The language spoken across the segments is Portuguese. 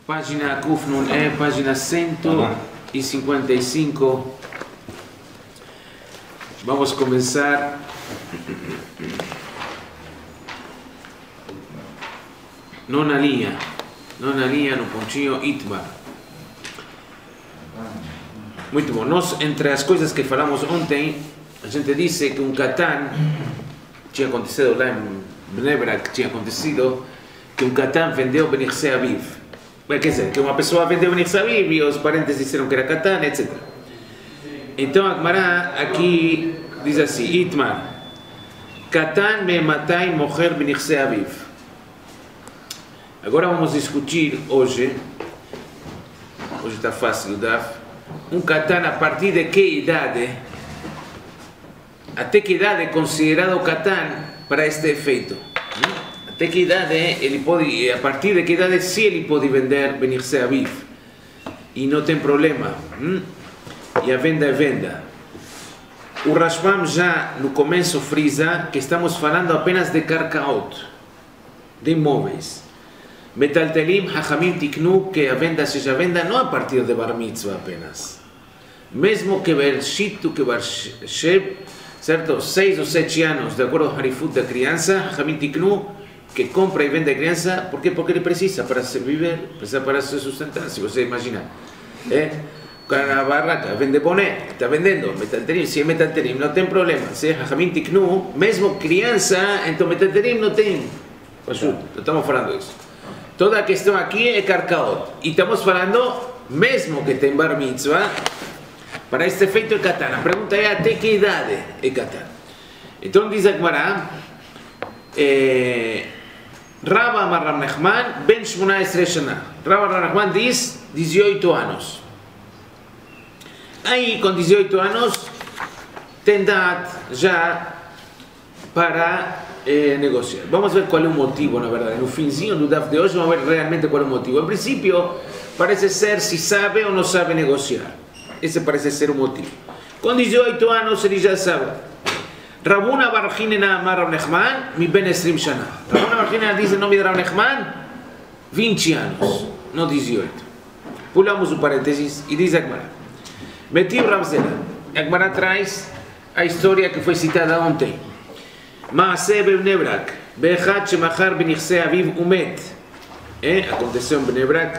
Página Kufnun página 155. Vamos a comenzar. Nona linha no pontinho Itmar. Muito bom. Nós, entre as coisas que falamos ontem, a gente disse que Katan tinha acontecido lá em Bnei Brak, tinha acontecido que Katan vendeu Benichse Aviv. Quer dizer, que uma pessoa vendeu Benichse Aviv e os parentes disseram que era Katan, etc. Então a Gemara aqui diz assim: Itmar, Katan me matai mocher Benichse Aviv. Agora vamos discutir hoje está fácil o Daf, Katan a partir de que idade, até que idade é considerado Katan para este efeito? Até que idade ele pode, a partir de que idade sim ele pode vender Benichse Aviv e não tem problema, e a venda é venda. O Rashbam já no começo frisa que estamos falando apenas de karkaot, de imóveis. Metaltelim, Hachamim tiknu que a venda seja venda não a partir de Bar Mitzvah apenas. Mesmo que Bershit, que Barsheb, certo? 6 ou 7 anos, de acordo com o Harifut da criança, Hachamim tiknu que compra e vende a criança, por quê? Porque ele precisa para se viver, precisa para se sustentar, se você imaginar. O cara na barraca vende boné, está vendendo, metaltelim, se é metaltelim não tem problema. Se é Hachamim tiknu, mesmo criança, então metaltelim não tem. Estamos falando disso. Toda a questão aqui é karkaot. E estamos falando, mesmo que tem bar mitzvah, para este efeito é Katan. A pergunta é até que idade é Katan. Então diz a Gemara, Rava Amar Rav Nachman, ben 18 shana. Rava Rav Nachman diz 18 anos. Aí, com 18 anos, tem idade já para negociar. Vamos ver qual é o motivo, na verdade. No finzinho do DAF de hoje, vamos ver realmente qual é o motivo. Em princípio, parece ser se sabe ou não sabe negociar. Esse parece ser o motivo. Com 18 anos, ele já sabe. Rabuna bar Hinena Amar Rav Nachman, mi ben 20 shana. Rabuna bar Hinena diz em nome de Rav Nachman, 20 anos, não 18. Pulamos o parênteses e diz a Gemara. Metiv Rav Zera. A Gemara traz a história que foi citada ontem. Maaseh b'Bnei Brak, be'echad shemachar benichse aviv umet. Aconteceu em Bnei Brak,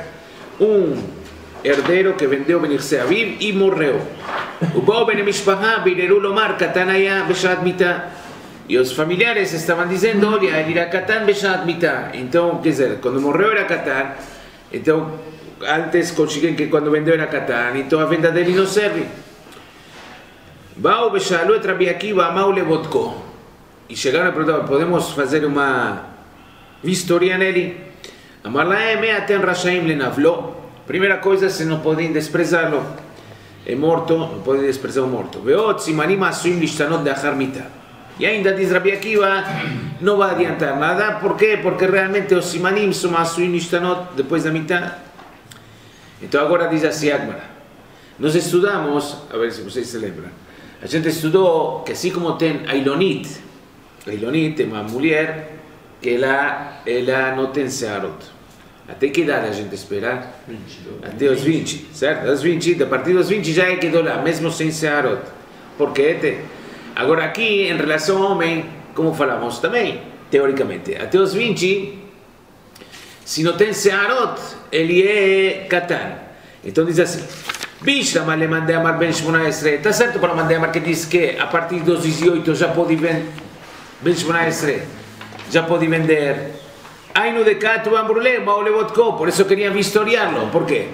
herdeiro que vendeu benichse aviv e morreu. Ubao bene mishpaha bireru lomar katan haya beshat mitah. E os familiares estavam dizendo, olha, ele era katan beshat mitah. Então, quer dizer, quando morreu era katan, então, antes conseguiram que quando vendeu era katan, então a venda dele não serve. Bao beshalu et Rabi Akiva amau levotko. E chegaram a perguntar, podemos fazer uma vistoria nele? Amar lahem aten rashaim lenavlo. Primeira coisa, se não podem desprezá-lo. É morto, não podem desprezar o morto. Veot simanim asuim lishtanot deachar mitah. E ainda diz Rabi Akiva, não vai adiantar nada. Por quê? Porque realmente os simanim são asuim lishtanot depois da mitah. Então agora diz assim a Gemara. Nós estudamos, a ver se vocês se lembram, a gente estudou que assim como tem a Ilonit é uma mulher que ela não tem searot. Até que idade a gente espera? 22. Até os 20, certo? A partir dos 20 já é que lá, mesmo sem searot. Por quê? Agora aqui, em relação ao homem, como falamos também, teoricamente, até os 20, se não tem searot, ele é Katan. Então diz assim, Bishlama le mandei amar ben 18, está certo para mandei amar que diz que a partir dos 18 já pode vender, ben 18, já pode vender. Ainu de Katu Ambrulé, Maule Vodko, por isso queria vistoriá-lo. Por quê?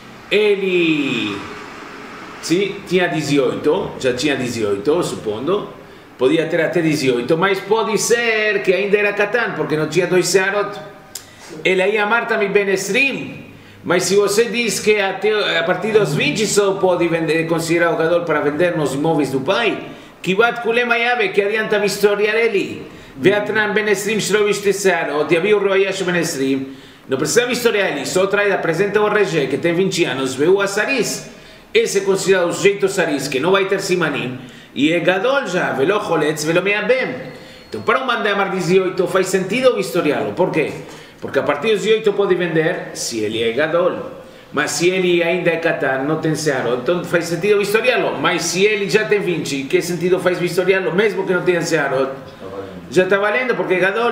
Ele tinha 18, já tinha 18, supondo, podia ter até 18, mas pode ser que ainda era Katan, porque não tinha 2 searot. Ele ia amar também ben 20, mas se você diz que até, a partir dos 20 só pode vender, considerar o gadol para vender nos imóveis do pai, Kivat Kulema Yave, que adianta vistoriar ele. Veatran ben 20 שלא בשתסר, או תביאו רויה שבן 20, não precisa vistoriar ele, só traz, apresenta o regé que tem 20 anos, veio a Saris, esse é considerado o sujeito Saris, que não vai ter simanim, e é gadol já, velo choletz, velo meabem. Então para um mandar amar 18 faz sentido vistoriá-lo, por quê? Porque a partir dos 18 pode vender se ele é gadol. Mas se ele ainda é Katan, não tem searot, então faz sentido vistoriá-lo. Mas se ele já tem 20, que sentido faz vistoriá-lo, mesmo que não tenha searot? Já está valendo, porque é gadol.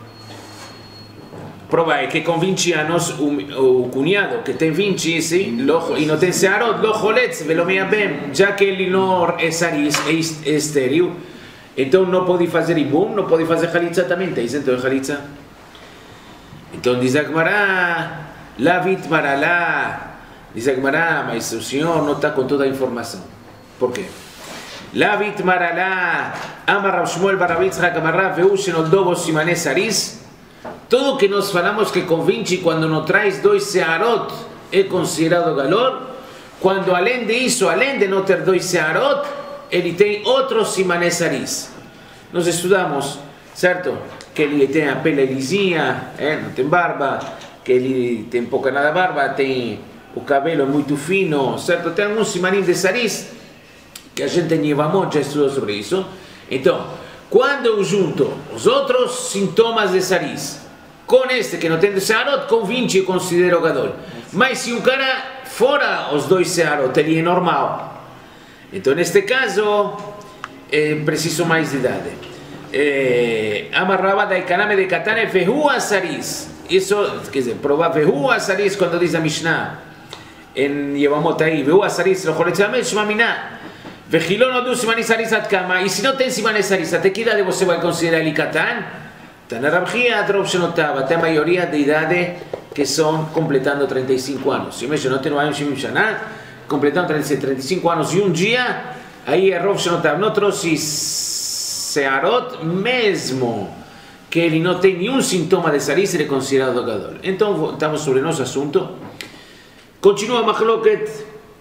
Prova é que com 20 anos o cunhado que tem 20 sim, e não tem searot, lo choletz, velo meyabem, já que ele não é saris, é estéril, então não pode fazer ibum, não pode fazer halitza também, tem isento de halitza. Então diz a Gemara, lá vitmara lá, diz a Gemara, mas o senhor não está com toda a informação. Por quê? Lá vitmara lá, amar Rav Shmuel bar Rav Yitzchak amar Rav veu shenoldo bo simané saris. Tudo que nós falamos que com 20, quando não traz 2 searot, é considerado galor. Quando além disso, além de não ter 2 searot, ele tem outros simané saris. Nós estudamos, certo? Que ele tem a pele lisinha, não tem barba, que ele tem pouca nada barba, tem o cabelo muito fino, certo? Tem alguns simanim de saris que a gente em Yevamot já estudou sobre isso. Então, quando eu junto os outros sintomas de saris com este que não tem de searot, com 20 eu considero gadol. Mas se um cara fora os 2 searot, ele é normal. Então, neste caso, preciso mais de idade. Amarrava da Ikaname de Katane vehu asaris. Isso, quer dizer, provar vehu asaris quando diz a Mishnah em Yevamot aí, vehu asaris lo choletz hamet shma minah. Vechilon odu simani saris ad kama. E se não tem simani saris, até que idade você vai considerar ele Katan? Tana Rav Chia, Drov Shenotava, até a maioria de idade que são completando 35 anos. Se mesmo não tem no ano Shimim Shana, completando 35 anos e um dia, aí é Rov Shenotava. Não trouxe searot, mesmo que ele não tem nenhum sintoma de saris, ele é considerado gadol. Então, estamos sobre o nosso assunto. Continua Machloket.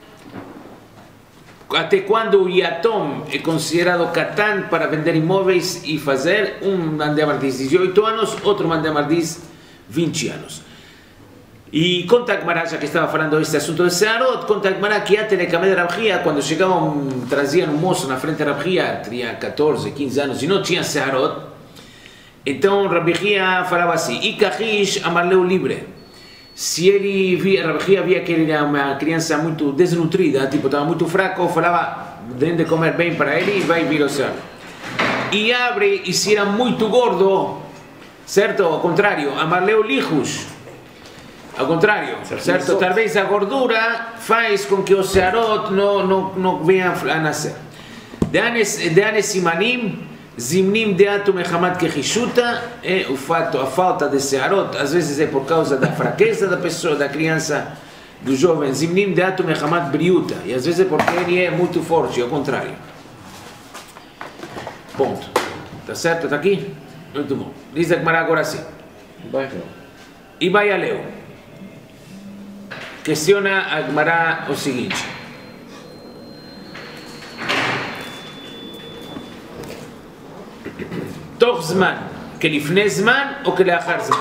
Até quando o Yatom é considerado Katan para vender imóveis e fazer, um mandamar diz 18 anos, outro mandamar diz 20 anos. E conta a Gemara, já que estava falando deste assunto de Searot, conta a Gemara que até na Kameh de Rav Chia, quando chegavam, traziam um moço na frente de Rav Chia, tinha 14, 15 anos e não tinha Searot, então Rav Chia falava assim, Ikahish amarleu livre. Se ele via, Rav Chia via que ele era uma criança muito desnutrida, tipo, estava muito fraco, falava, tem de comer bem para ele e vai vir ao céu. E abre, e se era muito gordo, certo? Ao contrário, amarleu lijus. Ao contrário, certo? Talvez a gordura faz com que o searot não venha a nascer. De anes simanim, zimnim deatu mechamat kechishuta, o fato, a falta de searot, às vezes é por causa da fraqueza da pessoa, da criança, do jovem. Zimnim deatu mechamat briuta, e às vezes é porque ele é muito forte, ao contrário. Ponto. Tá certo? Está aqui? Muito bom. Diz a Gemara agora sim. E vai a Leu. Questiona a Gemara o seguinte. Toch zman, que lifnei zman ou que leachar zman?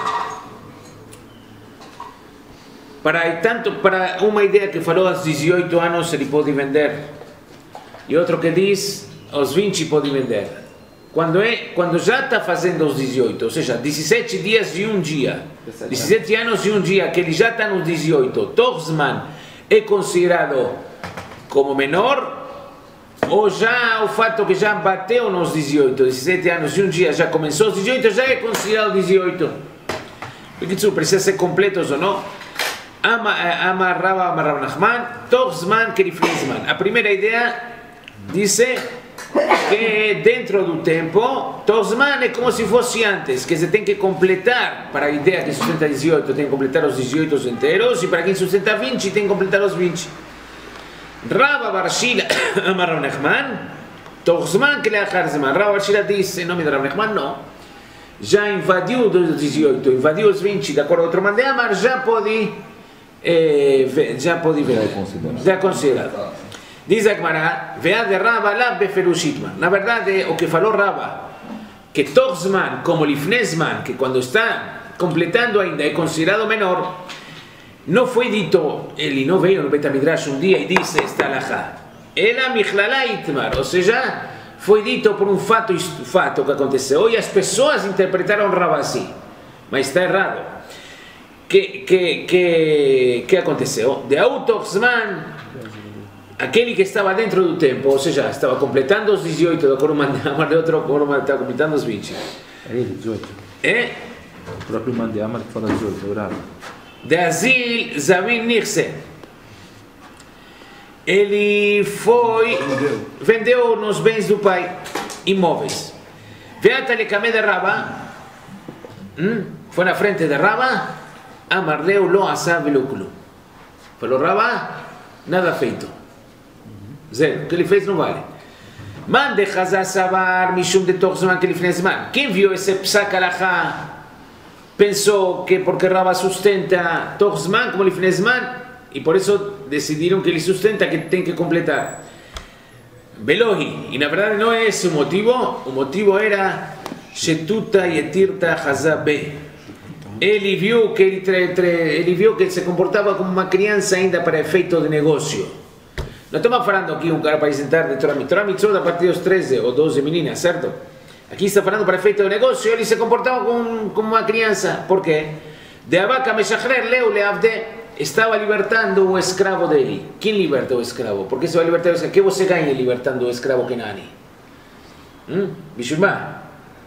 Para uma ideia que falou aos 18 anos ele pode vender, e outro que diz aos 20 pode vender. Quando já está fazendo os 18, ou seja, 17 dias e um dia, 17 anos e um dia que ele já está nos 18, toch zman é considerado como menor? Ou já o fato que já bateu nos 18, 17 anos e um dia já começou os 18, já é considerado 18. Porque isso precisa ser completos ou não? Amar Rav Nachman, toch zman que lifnei zman. A primeira ideia diz que dentro do tempo, toch zman é como se fosse antes, que você tem que completar, para a ideia que sustenta 18, tem que completar os 18 inteiros, e para quem sustenta 20, tem que completar os 20. Rava Barshila amar Rav Nachman, toch zman que leachar zman. Rava Barshila diz, em nome de Rav Nachman, não. Já invadiu os 18, invadiu os 20, de acordo com outro mandamar, já pode ver, já é considerado. Diz a Gemara, vea de Rava lá beferushitman. Na verdade, o que falou Rava, que toch zman, como lifnei zman, que quando está completando ainda é considerado menor, não foi dito, ele não veio no Bet HaMidrash um dia e disse esta alahá. Ela michlala itmar, ou seja, foi dito por um fato que aconteceu e as pessoas interpretaram Rava assim. mas está errado. Que aconteceu? De Autoxman, aquele que estava dentro do tempo, ou seja, estava completando os 18, de acordo com o de outro, estava completando os 20. É 18. É? O próprio Mandiamar que fala 18, bravo. De Azil Zavin Nirse. Ele foi, vendeu nos bens do pai, imóveis. Veata le camé de Raba, foi na frente de Raba, Amarleu lo asab lo kulu. Falou Raba, nada feito. Zero, o que ele fez não vale. Mande Hazá Sabar, Mishum de Toxman, que ele fez mal. Quem viu esse psak alahá pensou que porque Raba sustenta Toxman, como ele fez mal, e por isso decidiram que ele sustenta, que tem que completar. Velohi, e na verdade não é esse o motivo era Shetuta Yetirta Hazabe. Ele viu que ele se comportava como uma criança ainda para efeito de negócio. Não estamos falando aqui um cara para sentar de Torah Mitzvot a partir dos 13 ou 12 meninas, certo? Aqui está falando para efeito de negócio, ele se comportava como uma criança. Por quê? De Abaka Meshachrer Leu Leavde. Estava libertando o escravo dele. Quem liberta o escravo? Por que se vai libertar o escravo? O que você ganha libertando o escravo Kenani? Bishulma.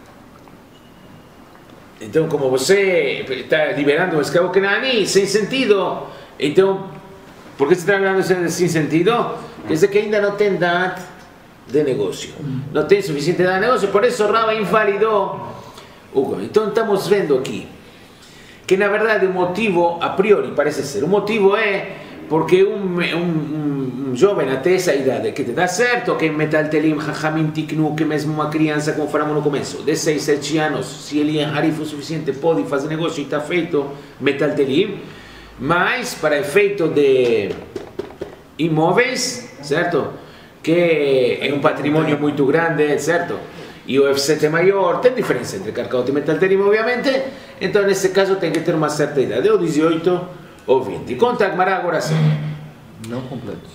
Então, como você está liberando o escravo Kenani sem sentido, então, por que você está liberando sem sentido? Quer dizer que ainda não tem idade de negócio. Não tem suficiente idade de negócio, por isso Raba invalidou. Então, estamos vendo aqui que na verdade o motivo, a priori parece ser, o motivo é porque um jovem até essa idade que te dá certo, que em Metal Telim, Chachamim Tiknu, que mesmo uma criança, como falamos no começo, de 6, 7 anos, se ele é harif o suficiente, pode fazer negócio e está feito Metal Telim, mas para efeito de imóveis, certo? Que é um patrimônio muito grande, certo? E o F7 é maior, tem diferença entre Carcaot e Metal Telim, obviamente, então nesse caso tem que ter uma certa idade, ou 18 ou 20. Conta a Gemara agora sim. Não completos.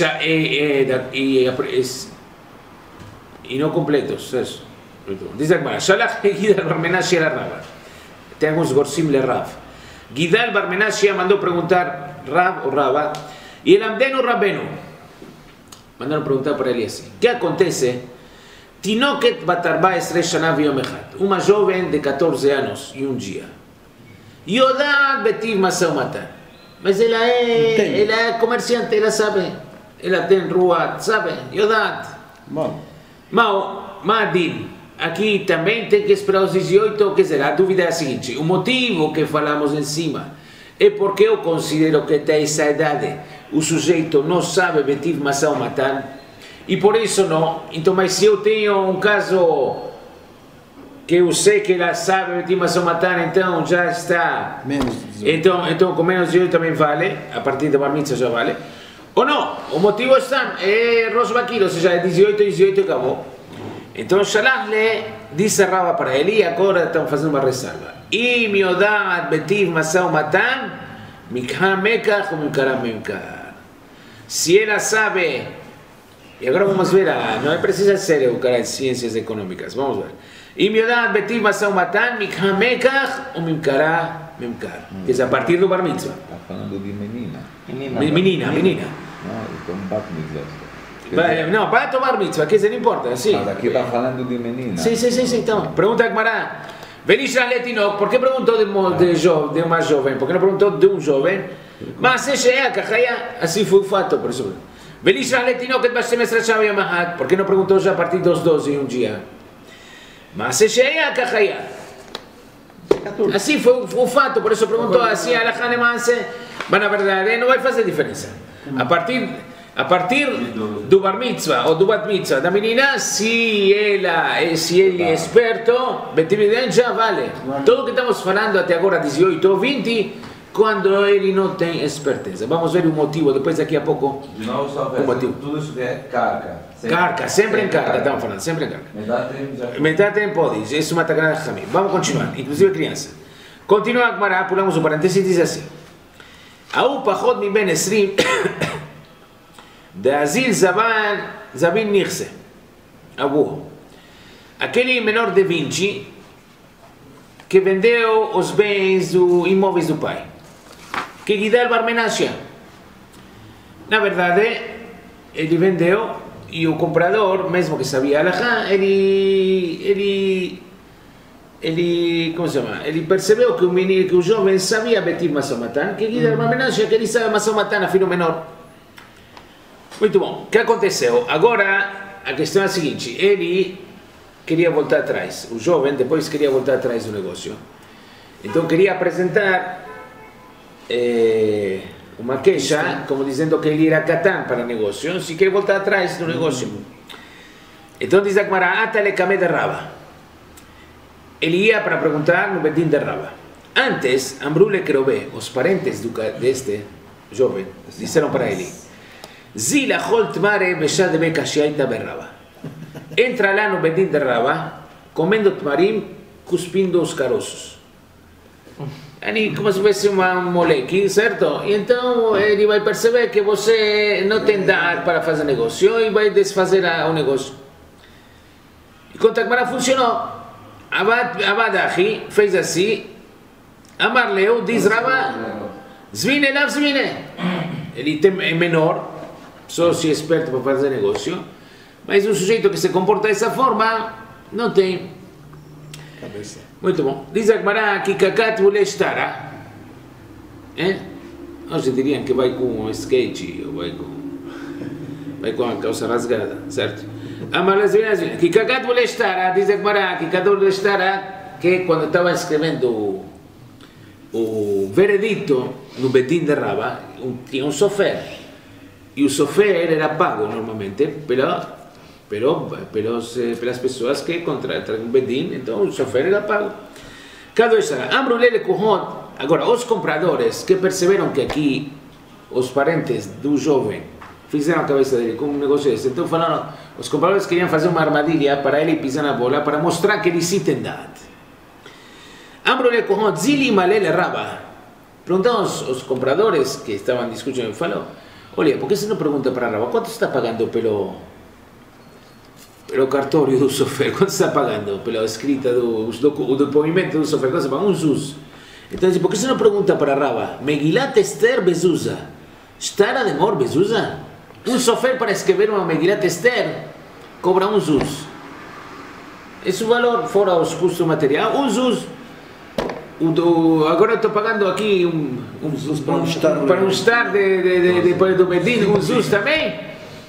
E não completos, isso. Diz a Gemara, Shalach Gidal Bar Menashe a Rava. Tem alguns gorsim le Rav. Gidal Bar Menashe mandou perguntar Rav ou Rava, e el Amdenu Rabbenu. Mandaram perguntar para ele assim, o que acontece? Tinoket Batarba Esre Shana Viyom Echad, uma jovem de 14 anos e um dia. Yodat Betiv Masau Matan. Mas ela é comerciante, ela sabe. Ela tem rua, sabe? Yodat. Madin. Aqui também tem que esperar os 18, quer dizer, a dúvida é a seguinte, o motivo que falamos em cima é porque eu considero que até essa idade o sujeito não sabe Betiv Masau Matan, e por isso não. Então, mas se eu tenho um caso que eu sei que ela sabe Betiv Masau Matan, então já está. Menos 18. Então com menos 18 também vale, a partir da Bar Mitzvah já vale. Ou não, o motivo está, é Rosh Bakir, ou seja, é 18 e acabou. Então, Shalach disse Rava para ele, e agora estamos fazendo uma ressalva. E Miodat Betiv Masau Matan, Mikha Mekach ou Mikara Memkar. Se ela sabe. E agora vamos ver, não é preciso ser o cara de ciências econômicas, vamos ver. E Miodat Betiv Masau Matan, Mikha Mekach ou Mikara Memkar. Que é a partir do Bar Mitzvah. Está falando de menina. Menina. Não, então Bar Mitzvah. Não, para tomar mitzvah, quer dizer, não importa, sim. Mas aqui está falando de menina. Sim, então, pergunta a Gemara. Venish Letinok, por que perguntou de uma jovem? Por que não perguntou de um jovem? Mas assim foi o fato, por isso. Venish Letinok, por que não perguntou já a partir dos 12 um dia? Mas assim foi o fato, por isso perguntou assim, mas na verdade não vai fazer diferença. A partir do Bar Mitzvah ou do Bat Mitzvah da menina, se ele é esperto, já vale. Tudo que estamos falando até agora, 18 ou 20, quando ele não tem esperteza. Vamos ver o motivo, depois daqui a pouco. De novo, só tudo isso é carga. Carga, sempre em carga, estamos falando, sempre em carga. Metade pode, isso é uma tagrada de Hamim. Vamos continuar, inclusive criança. Continua a Gemara, pulamos o parênteses e diz assim. Aú pachot mi ben esrim, de Azil Zabin Nirse, Abu. Aquele menor de 20, que vendeu os bens imóveis do pai. Que lhe dá o Barmenasha. Na verdade, ele vendeu e o comprador, mesmo que sabia Alahá, ele como se chama? Ele percebeu que o menino, que o jovem sabia Betir Masomatan, que lhe dá o Barmenasha, que ele sabe Masomatan a filho menor. Muito bom. O que aconteceu? Agora, a questão é a seguinte, ele queria voltar atrás, o jovem depois queria voltar atrás do negócio. Então queria apresentar uma queixa, como dizendo que ele era Catan para o negócio, se quer voltar atrás do negócio. Então diz a Gemara, Atale Kame de Raba. Ele ia para perguntar no Bedin de Raba. Antes, Ambrule Kerobé, os parentes deste jovem, disseram para ele, Zila Holt Mare Beshad Bekashiaita Berraba. Entra lá no Bedin de Raba, comendo tmarim, cuspindo os caroços. Como se fosse um moleque, certo? E então ele vai perceber que você não tem dar para fazer negócio e vai desfazer o negócio. E quando a Gemara funcionou, Abadahi fez assim, Amarleu diz Raba, Zvine Lav Zvine. Ele é menor, só se é esperto para fazer negócio, mas um sujeito que se comporta dessa forma não tem cabeça. Muito bom. Diz a Gemara que Kakat Vule Shtara. Hoje diriam que vai com um skate ou vai com a calça rasgada, certo? Que Kakat Vule Shtara, diz a Gemara que Kakat Vule Shtara, que quando estava escrevendo o veredito no Bedin de Raba, tinha um sofer. E o sofer era pago normalmente pelas pessoas que contratam o Bedin, então o sofer era pago. Cada vez era. Ambrulele Kuhon. Agora, os compradores que perceberam que aqui os parentes do jovem fizeram a cabeça dele com um negócio desse, então falaram, os compradores queriam fazer uma armadilha para ele pisar na bola, para mostrar que ele sim tem dado. Ambrulele Kuhon, Zili Malele Raba. Perguntaram os compradores que estavam discutindo, falou, olha, por que você não pergunta para Raba, quanto está pagando pelo cartório do sofer, quanto está pagando pela escrita o depoimento do sofer, quanto está pagando? Zuz. Então, por que você não pergunta para Raba, Megilat Esther Bezuza, Stara de Mor Bezuza? Um sofer para escrever uma Megilat Esther cobra zuz. Esse valor, fora os custos materiais, zuz. Agora estou pagando aqui para um estar do Bedin, zuz também.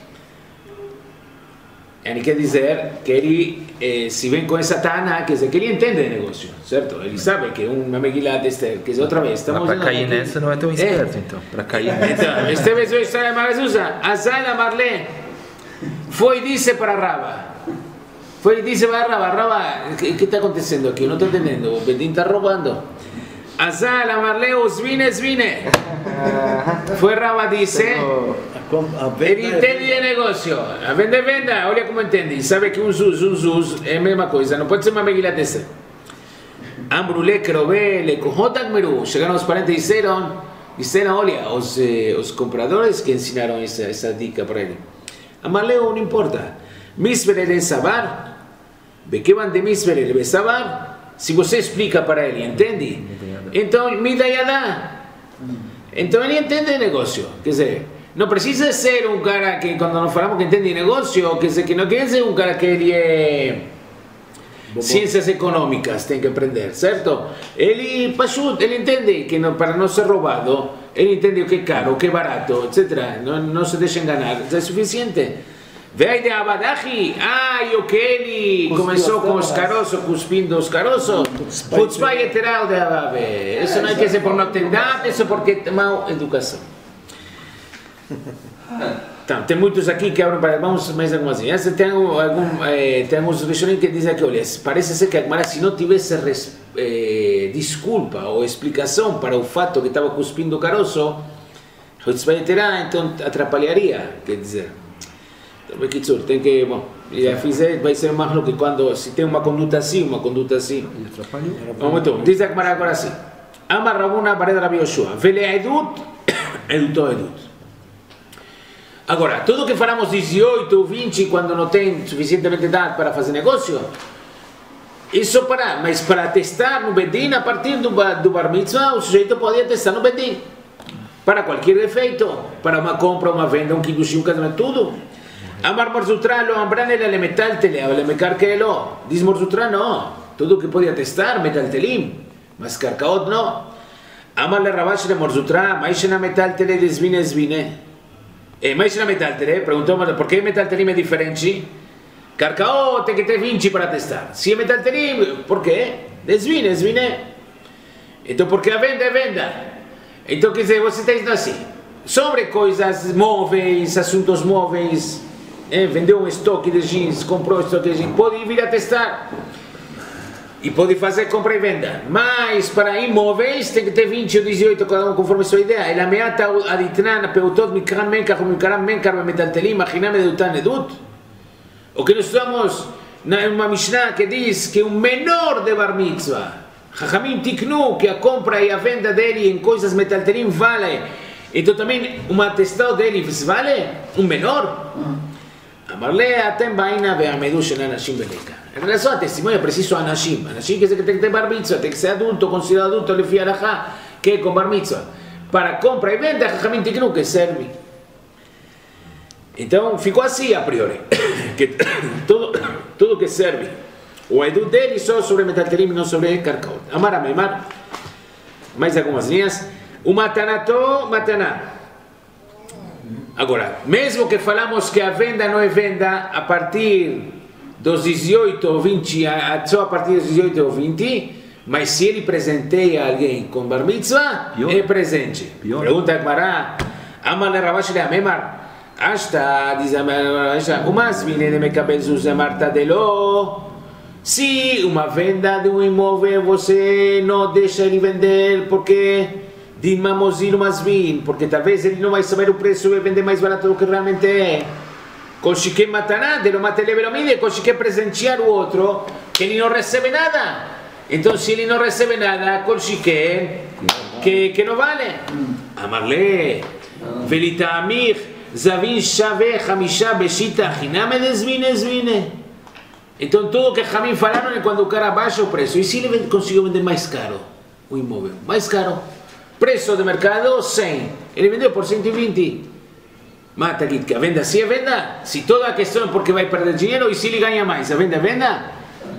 Ele quer dizer que ele se vem com essa tana, quer dizer que ele entende de negócio, certo? Ele sabe que uma Megilat Esther, quer dizer, outra vez, estamos... Mas para cair nessa não é tão esperto, então. Para cair nessa... Então, esta vez eu estarei mais usa. Azala Marlé foi e disse para Raba. Foi e disse para Raba, o que está acontecendo aqui? Eu não estou entendendo, o Bedin está roubando. Azala Marlé, Svine. Foi Raba disse... Ele entende de negócio, a venda, olha como entende, sabe que um zuz é a mesma coisa, não pode ser uma Megilat Esther. Ambrulé, Kerobé, Lekohotak Meru, chegaram os parentes e disseram, olha, os compradores que ensinaram essa dica para ele. Amaleu, não importa, Misverele Sabar, Bekevan de Misverele Sabar, se você explica para ele, entende? Então, Midayadá, então ele entende de negócio, quer dizer, não precisa ser um cara que, quando nós falamos que entende negócio, que não quer ser um cara que ele é ciências econômicas, tem que aprender, certo? Ele entende que não, para não ser roubado, ele entende o que é caro, o que é barato, etc. Não se deixa enganar, já é suficiente. Vê de Abadahi, o que ele começou com os caroços, cuspindo os caroços, Putzpah Yeterá de Ababe. Isso não é que ser por não ter dado, isso é porque tem má educação. Então, tem muitos aqui que abrem para... Vamos mais algumas assim. Tem alguns rishonim que dizem que, olha, parece ser que a Gemara, se não tivesse desculpa ou explicação para o fato que estava cuspindo o caroço, então atrapalharia, quer dizer. Então, tem que... Bom, vai ser mais do que quando se tem uma conduta assim, Vamos então, diz a Gemara agora assim. Amar Rabuna Bared Rabi Yoshua. Vele Edut, edutou Edut. Agora, tudo que falamos 18 ou 20, quando não tem suficientemente idade para fazer negócio, Isso mas para testar no Bedin, a partir do Bar Mitzvah, o sujeito pode testar no Bedin. Para qualquer defeito, para uma compra, uma venda, um kiddush, um casamento, tudo. Amar Morzutra lo ambran el metal tele, le mecar que lo. Diz Morzutra não. Tudo que podia testar, metal telim. Mas Karkaot não. Amar le Ravash le Morzutra, mais na metal tele desvine. Mais na metal tele, perguntou, por que metal telim é diferente? Karkaot tem que ter 20 para testar. Se é metal telim, por quê? Desvine. Então, porque a venda é venda. Então, quer dizer, você está dizendo assim, sobre coisas móveis, assuntos móveis, vendeu um estoque de jeans, comprou um estoque de jeans, pode vir a testar e pode fazer compra e venda. Mas para imóveis tem que ter 20 ou 18, cada um conforme a sua ideia. Ela meata aditnan, peutot, mikram menkar, metaltelim, machinam edutan edut. O que nós estudamos numa Mishnah que diz que um menor de bar mitzvah, Chachamim tiknu, que a compra e a venda dele em coisas metalterim vale. Então também um atestado dele vale um menor. Amarle atem baina ve'amedu shel anashim beleka. Em relação a testemunho, é preciso anashim. Anashim quer dizer que tem que ter bar mitzvah, tem que ser adulto, considerado adulto, lefi alachá, que é com bar mitzvah. Para compra e venda, Chachamim tiknu, que serve. Então ficou assim a priori, que tudo que serve. O edu dele só sobre metalterim, não sobre Karkaot. Amar amemar. Mais algumas linhas. O matanato, mataná. Agora, mesmo que falamos que a venda não é venda a partir dos 18 ou 20, só a partir dos 18 ou 20, mas se ele presenteia alguém com bar mitzvah, é presente. Pergunta a Gemara. Amar le Ravash le amemar. Hasta, diz a Ravash, umas vine de mekabel zuzé martadelo. Se uma venda de um imóvel você não deixa ele vender porque dimamosir umas vin, porque talvez ele não vai saber o preço e vai vender mais barato do que realmente é. Consegui matar de lo mateleve lo mide, consegui presentear o outro que ele não recebe nada. Então se ele não recebe nada, consegui que não vale. Amarle, velita amir, zavin shave hamisha beshita hiname desvine. Então tudo que Jamim falaram é quando o cara baixa o preço. E se ele conseguiu vender mais caro o imóvel? Mais caro. Preço de mercado 100. Ele vendeu por 120. Mata aqui que a venda se é venda. Se toda a questão é porque vai perder dinheiro e se ele ganha mais. A venda é venda?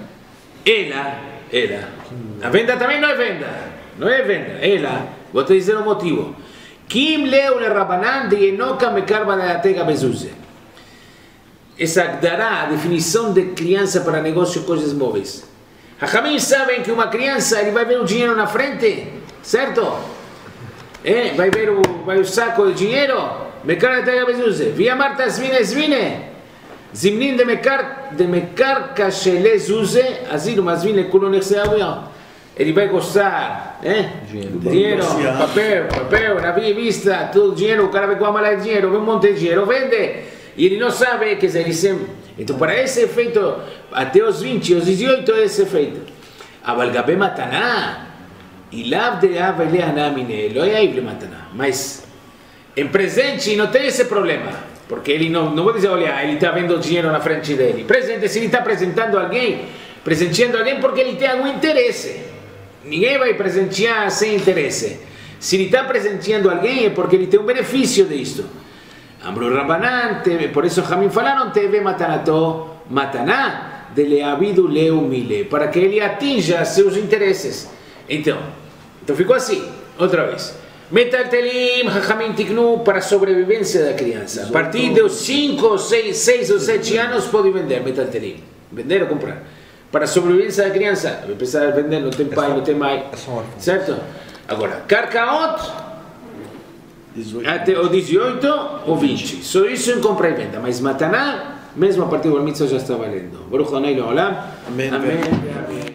Ela. A venda também não é venda. Não é venda. Ela. Vou te dizer o motivo. Kim leu le Rabanan de Enoka mekarba de atega bezuze. Essa dará a definição de criança para negócio e coisas móveis. Hachamim sabem que uma criança ele vai ver o dinheiro na frente, certo? Vai ver o saco de dinheiro. Mekar de bezuze. Via Marta zvine. Zimnin de mekar kashele zuze. Azir mazvine kulo nexeavion. Ele vai gostar, dinheiro, papel, na vista, todo dinheiro. O cara vai com a mala de dinheiro, vê um monte de dinheiro, vende. E ele não sabe, quer dizer, ele sempre... Então, para esse efeito, até os 20, os 18, é esse efeito. Avalgabe mataná, e lav de avele anamine, lo é ible mataná. Mas, em presente, não tem esse problema. Porque ele não vou dizer, olha, ele está vendo dinheiro na frente dele. Presente, se ele está presenteando alguém porque ele tem algum interesse. Ninguém vai presentear sem interesse. Se ele está presenteando alguém é porque ele tem um benefício disto. Amru Rabanan, por isso Jamim falaram, teve mataná de leavidu leumile, para que ele atinja seus interesses. Então ficou assim, outra vez. Metaltelim, Jamim tiknu para a sobrevivência da criança. A partir dos 5, 6 ou 7 anos pode vender metaltelim. Vender ou comprar. Para a sobrevivência da criança, vai precisar vender, não tem pai, não tem mãe. Certo? Agora, Karkaot, até o 18 ou 20. Só isso em compra e venda. Mas mataná, mesmo a partir do mitzvah já está valendo. Baruch Adonai Leolam. Amém.